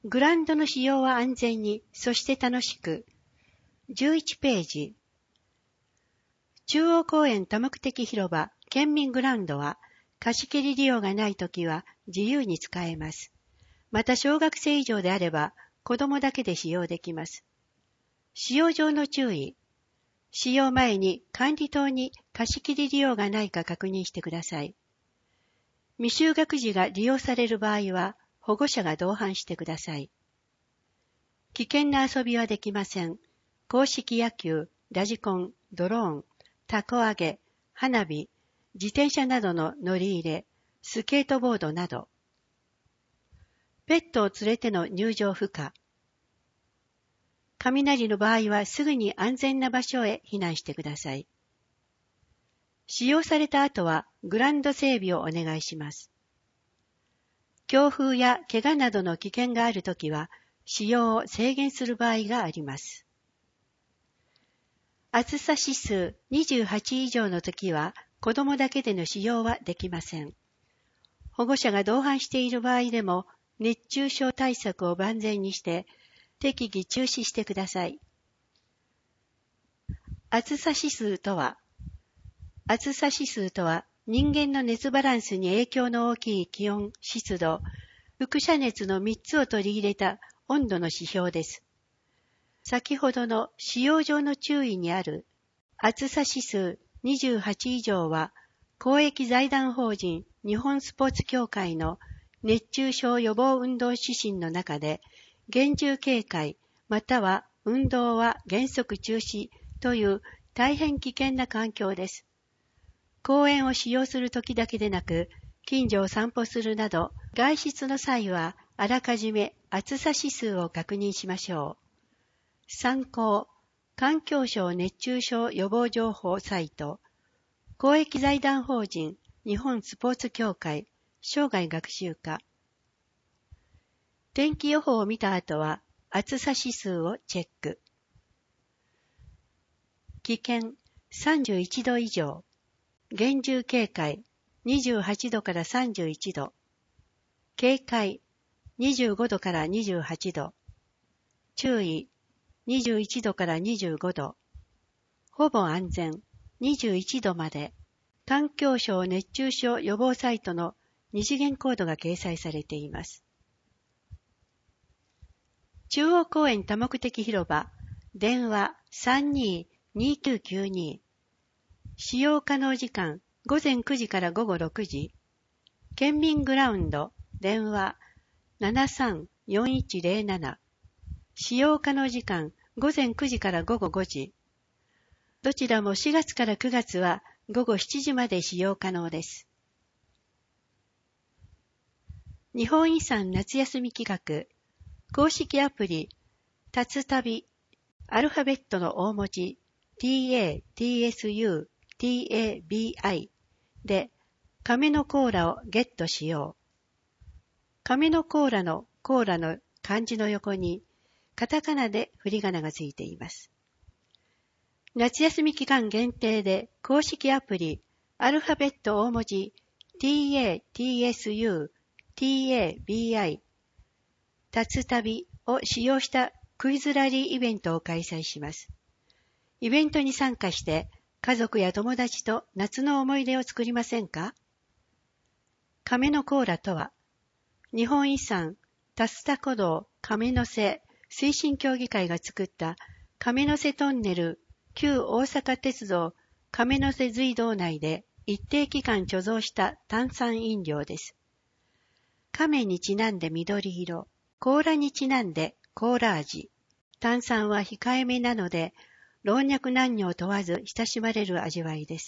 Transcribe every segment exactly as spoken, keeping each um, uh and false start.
グラウンドの使用は安全に、そして楽しく。じゅういちページ。中央公園多目的広場県民グラウンドは、貸し切り利用がないときは自由に使えます。また小学生以上であれば、子供だけで使用できます。使用上の注意。使用前に管理棟に貸し切り利用がないか確認してください。未就学児が利用される場合は、保護者が同伴してください。危険な遊びはできません。硬式野球、ラジコン、ドローン、凧揚げ、花火、自転車などの乗り入れ、スケートボードなど。ペットを連れての入場不可。雷の場合はすぐに安全な場所へ避難してください。使用された後はグラウンド整備をお願いします。強風や怪我などの危険があるときは使用を制限する場合があります。暑さ指数にじゅうはち以上のときは子供だけでの使用はできません。保護者が同伴している場合でも熱中症対策を万全にして適宜中止してください。暑さ指数とは、暑さ指数とは人間の熱バランスに影響の大きい気温、湿度、輻射熱のみっつを取り入れた温度の指標です。先ほどの使用上の注意にある暑さ指数にじゅうはち以上は公益財団法人日本スポーツ協会の熱中症予防運動指針の中で厳重警戒または運動は原則中止という大変危険な環境です。公園を使用するときだけでなく近所を散歩するなど外出の際はあらかじめ暑さ指数を確認しましょう。参考、環境省熱中症予防情報サイト、公益財団法人日本スポーツ協会生涯学習課。天気予報を見た後は暑さ指数をチェック。危険さんじゅういちど以上、厳重警戒にじゅうはちどからさんじゅういちど、警戒にじゅうごどからにじゅうはちど、注意にじゅういちどからにじゅうごど、ほぼ安全にじゅういちどまで、環境省熱中症予防サイトの二次元コードが掲載されています。中央公園多目的広場、電話 さんにーにーきゅうきゅうに、使用可能時間ごぜんくじから午後ろくじ、県民グラウンド、電話 ななさんよんいちゼロなな、使用可能時間ごぜんくじから午後ごじ。どちらもしがつからくがつは午後しちじまで使用可能です。日本遺産夏休み企画、公式アプリ、たつたび、アルファベットの大文字、タツ、タブ、で、亀のコーラをゲットしよう。亀のコーラのコーラの漢字の横に、カタカナで振り仮名がついています。夏休み期間限定で公式アプリ、アルファベット大文字、タツ、タブ、たつたびを使用したクイズラリーイベントを開催します。イベントに参加して家族や友達と夏の思い出を作りませんか？亀のコーラとは、日本遺産タスタ古道亀の瀬推進協議会が作った亀の瀬トンネル旧大阪鉄道亀の瀬隧道内で一定期間貯蔵した炭酸飲料です。亀にちなんで緑色、コーラにちなんでコーラ味。炭酸は控えめなので、老若男女を問わず親しまれる味わいです。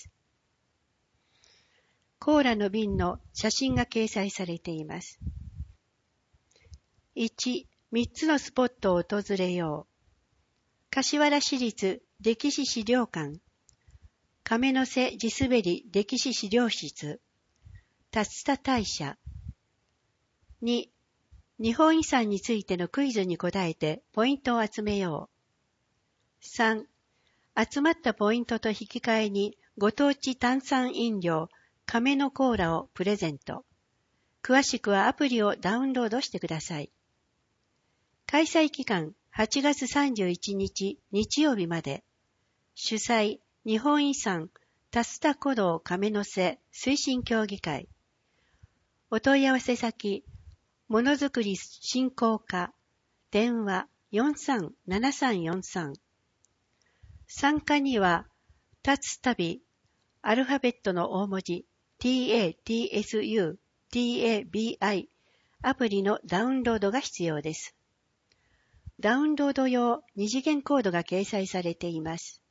コーラの瓶の写真が掲載されています。いち、みっつのスポットを訪れよう。柏原市立歴史資料館、亀の瀬地滑り歴史資料室、竜田大社。に、日本遺産についてのクイズに答えてポイントを集めよう。さん、集まったポイントと引き換えにご当地炭酸飲料亀のコーラをプレゼント。詳しくはアプリをダウンロードしてください。 開催期間はちがつさんじゅういちにち日曜日まで。主催日本遺産竜田古道亀の瀬推進協議会。お問い合わせ先、ものづくり振興課、電話 よんさんななさんよんさん。参加には、立つ旅、アルファベットの大文字、タツ、タビ、アプリのダウンロードが必要です。ダウンロード用二次元コードが掲載されています。